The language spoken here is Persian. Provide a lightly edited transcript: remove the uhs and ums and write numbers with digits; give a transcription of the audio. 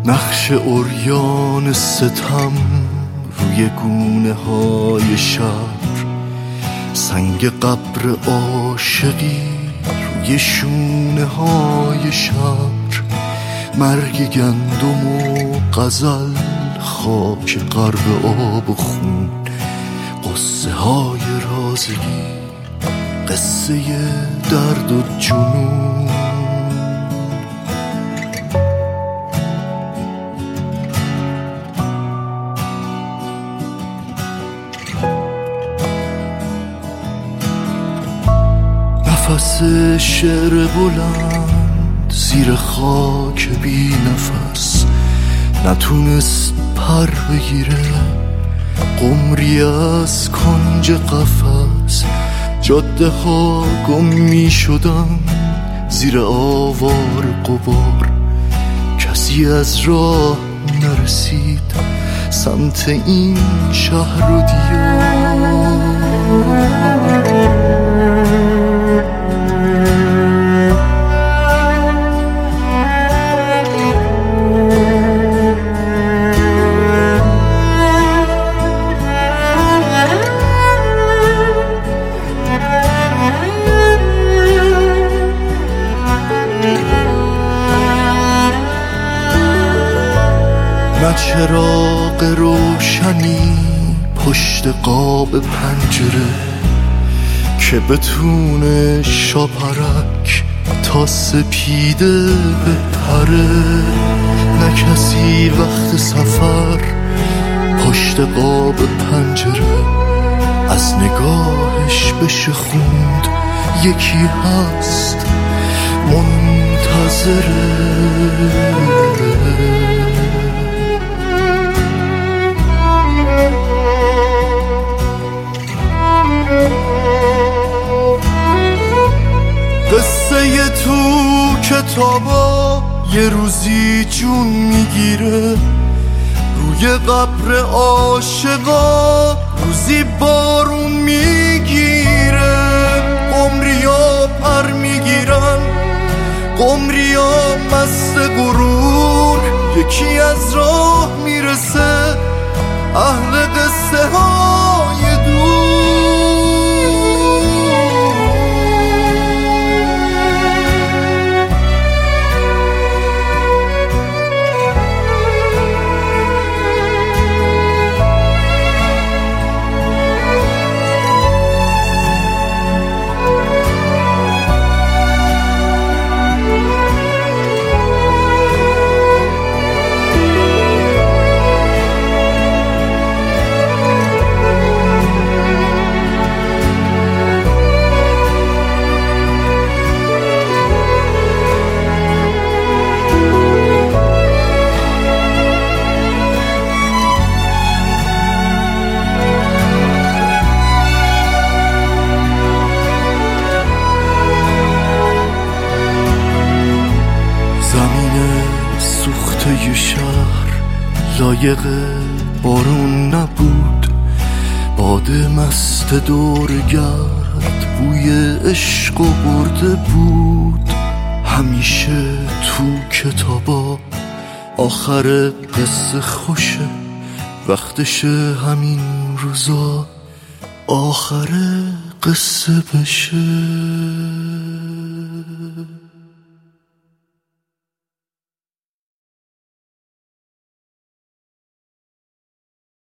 نقش عریان ستم روی گونه های شهر، سنگ قبر عاشقی روی شونه های شهر، مرگ گندم و غزل، خاک غرب آب و خون، قصه های رازگی، قصه درد و جنون. نفس شعر بلند زیر خاک بی نفس، نتونست پر بگیره قمری از کنج قفس. جاده ها گم می شدن زیر آوار غبار، کسی از راه نرسید سمت این شهر و دیار. نه چراغ روشنی پشت قاب پنجره که بتونه شاپرک تا سپیده بپره، نه کسی وقت سفر پشت قاب پنجره از نگاهش بشه خوند یکی هست منتظره. قصه تو کتابا یه روزی جون میگیره، روی قبر عاشقا روزی بارون میگیره. قمریا پر میگیرن، قمریا مست غرور، یکی از راه میرسه اهل قصه های دور. یه شهر لایق بارون نبود، باده مست دور گرد بوی عشق و برده بود. همیشه تو کتابا آخر قصه خوشه، وقتشه همین روزا آخر قصه بشه.